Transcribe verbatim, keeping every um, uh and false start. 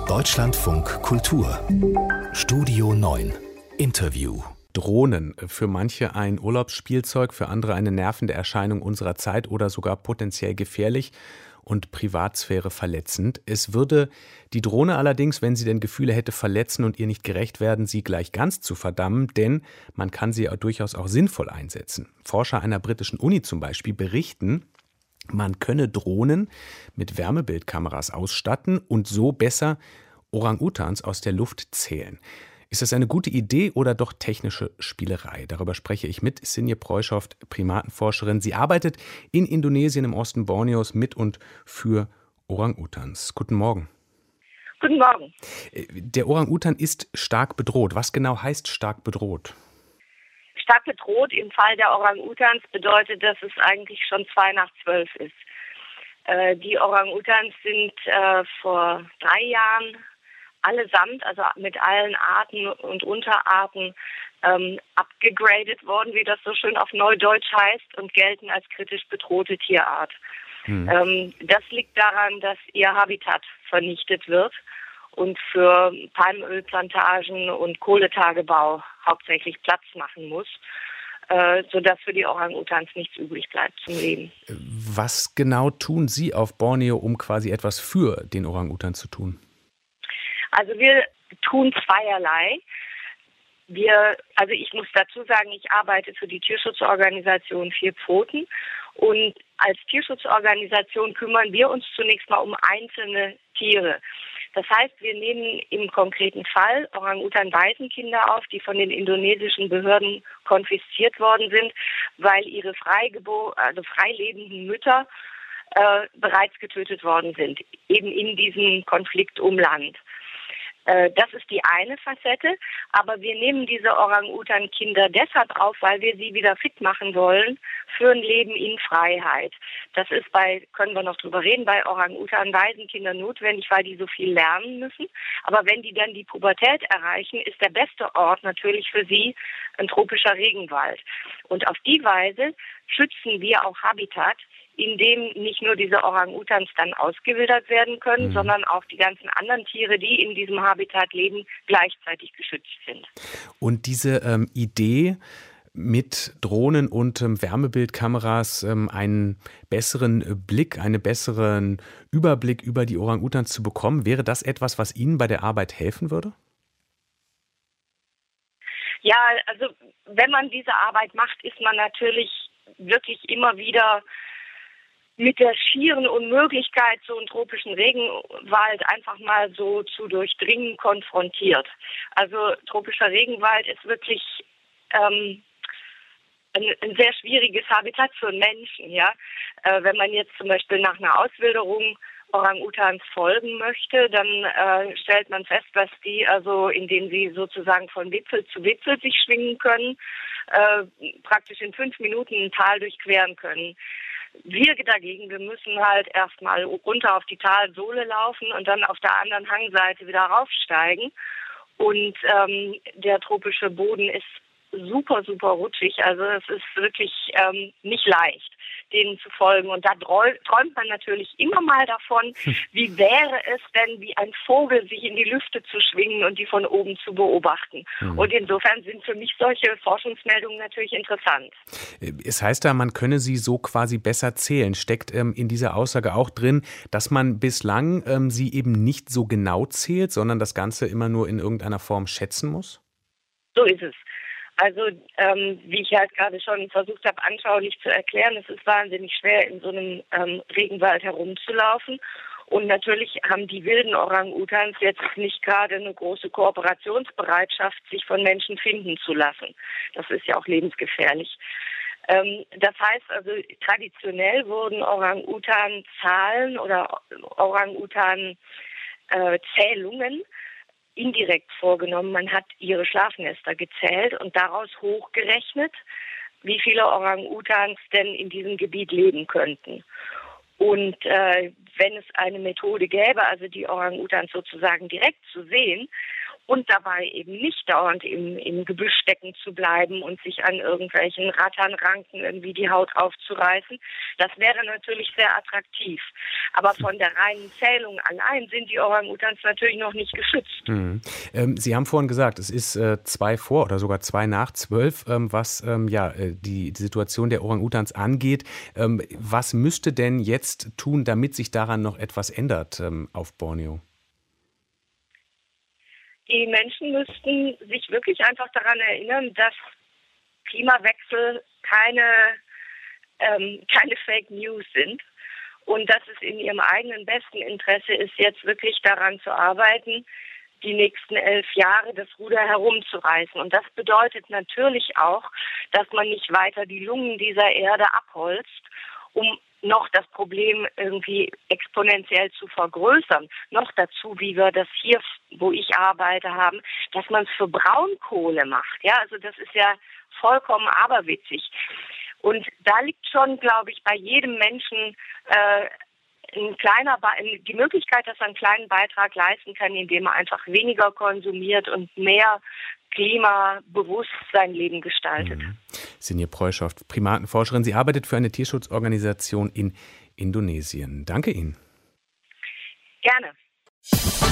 Deutschlandfunk Kultur Studio neun Interview. Drohnen, für manche ein Urlaubsspielzeug, für andere eine nervende Erscheinung unserer Zeit oder sogar potenziell gefährlich und Privatsphäre verletzend. Es würde die Drohne allerdings, wenn sie denn Gefühle hätte, verletzen und ihr nicht gerecht werden, sie gleich ganz zu verdammen, denn man kann sie durchaus auch sinnvoll einsetzen. Forscher einer britischen Uni zum Beispiel berichten, man könne Drohnen mit Wärmebildkameras ausstatten und so besser Orang-Utans aus der Luft zählen. Ist das eine gute Idee oder doch technische Spielerei? Darüber spreche ich mit Sinje Preuschow, Primatenforscherin. Sie arbeitet in Indonesien im Osten Borneos mit und für Orang-Utans. Guten Morgen. Guten Morgen. Der Orang-Utan ist stark bedroht. Was genau heißt stark bedroht? Stark bedroht im Fall der Orang-Utans bedeutet, dass es eigentlich schon zwei nach zwölf ist. Äh, die Orang-Utans sind äh, vor drei Jahren allesamt, also mit allen Arten und Unterarten, ähm, abgegradet worden, wie das so schön auf Neudeutsch heißt, und gelten als kritisch bedrohte Tierart. Hm. Ähm, das liegt daran, dass ihr Habitat vernichtet wird und für Palmölplantagen und Kohletagebau hauptsächlich Platz machen muss, äh, sodass für die Orang-Utans nichts übrig bleibt zum Leben. Was genau tun Sie auf Borneo, um quasi etwas für den Orang-Utan zu tun? Also wir tun zweierlei. Wir, also ich muss dazu sagen, ich arbeite für die Tierschutzorganisation Vier Pfoten, und als Tierschutzorganisation kümmern wir uns zunächst mal um einzelne Tiere. Das heißt, wir nehmen im konkreten Fall Orang-Utan-Waisenkinder auf, die von den indonesischen Behörden konfisziert worden sind, weil ihre freigebo- also freilebenden Mütter äh, bereits getötet worden sind, eben in diesem Konflikt um Land. Das ist die eine Facette, aber wir nehmen diese Orang-Utan-Kinder deshalb auf, weil wir sie wieder fit machen wollen für ein Leben in Freiheit. Das ist bei, können wir noch drüber reden, bei Orang-Utan-Waisenkindern notwendig, weil die so viel lernen müssen. Aber wenn die dann die Pubertät erreichen, ist der beste Ort natürlich für sie ein tropischer Regenwald. Und auf die Weise schützen wir auch Habitat, in dem nicht nur diese Orang-Utans dann ausgewildert werden können, mhm. sondern auch die ganzen anderen Tiere, die in diesem Habitat leben, gleichzeitig geschützt sind. Und diese ähm, Idee, mit Drohnen und ähm, Wärmebildkameras ähm, einen besseren Blick, einen besseren Überblick über die Orang-Utans zu bekommen, wäre das etwas, was Ihnen bei der Arbeit helfen würde? Ja, also wenn man diese Arbeit macht, ist man natürlich wirklich immer wieder mit der schieren Unmöglichkeit, so einen tropischen Regenwald einfach mal so zu durchdringen, konfrontiert. Also tropischer Regenwald ist wirklich ähm, ein, ein sehr schwieriges Habitat für einen Menschen. Ja, äh, wenn man jetzt zum Beispiel nach einer Auswilderung Orang-Utans folgen möchte, dann äh, stellt man fest, dass die, also indem sie sozusagen von Wipfel zu Wipfel sich schwingen können, äh, praktisch in fünf Minuten ein Tal durchqueren können. Wir dagegen, wir müssen halt erstmal runter auf die Talsohle laufen und dann auf der anderen Hangseite wieder raufsteigen. Und ähm, der tropische Boden ist super, super rutschig. Also es ist wirklich ähm, nicht leicht, denen zu folgen. Und da träumt man natürlich immer mal davon, wie wäre es denn, wie ein Vogel sich in die Lüfte zu schwingen und die von oben zu beobachten. Mhm. Und insofern sind für mich solche Forschungsmeldungen natürlich interessant. Es heißt da, man könne sie so quasi besser zählen. Steckt ähm, in dieser Aussage auch drin, dass man bislang ähm, sie eben nicht so genau zählt, sondern das Ganze immer nur in irgendeiner Form schätzen muss? So ist es. Also ähm, wie ich halt gerade schon versucht habe, anschaulich zu erklären, es ist wahnsinnig schwer, in so einem ähm, Regenwald herumzulaufen. Und natürlich haben die wilden Orang-Utans jetzt nicht gerade eine große Kooperationsbereitschaft, sich von Menschen finden zu lassen. Das ist ja auch lebensgefährlich. Ähm, das heißt also, traditionell wurden Orang-Utan-Zahlen oder Orang-Utan-Zählungen indirekt vorgenommen. Man hat ihre Schlafnester gezählt und daraus hochgerechnet, wie viele Orang-Utans denn in diesem Gebiet leben könnten. Und äh, wenn es eine Methode gäbe, also die Orang-Utans sozusagen direkt zu sehen und dabei eben nicht dauernd im, im Gebüsch stecken zu bleiben und sich an irgendwelchen Ratternranken irgendwie die Haut aufzureißen. Das wäre natürlich sehr attraktiv. Aber von der reinen Zählung allein sind die Orang-Utans natürlich noch nicht geschützt. Mhm. Ähm, Sie haben vorhin gesagt, es ist äh, zwei vor oder sogar zwei nach zwölf, ähm, was ähm, ja, äh, die, die Situation der Orang-Utans angeht. Ähm, was müsste denn jetzt tun, damit sich daran noch etwas ändert ähm, auf Borneo? Die Menschen müssten sich wirklich einfach daran erinnern, dass Klimawechsel keine, ähm, keine Fake News sind und dass es in ihrem eigenen besten Interesse ist, jetzt wirklich daran zu arbeiten, die nächsten elf Jahre das Ruder herumzureißen. Und das bedeutet natürlich auch, dass man nicht weiter die Lungen dieser Erde abholzt, um noch das Problem irgendwie exponentiell zu vergrößern. Noch dazu, wie wir das hier, wo ich arbeite, haben, dass man es für Braunkohle macht. Ja, also das ist ja vollkommen aberwitzig. Und da liegt schon, glaube ich, bei jedem Menschen äh, ein kleiner Be- die Möglichkeit, dass er einen kleinen Beitrag leisten kann, indem er einfach weniger konsumiert und mehr klimabewusst sein Leben gestaltet. Mhm. Sinje Preuschow, Primatenforscherin. Sie arbeitet für eine Tierschutzorganisation in Indonesien. Danke Ihnen. Gerne.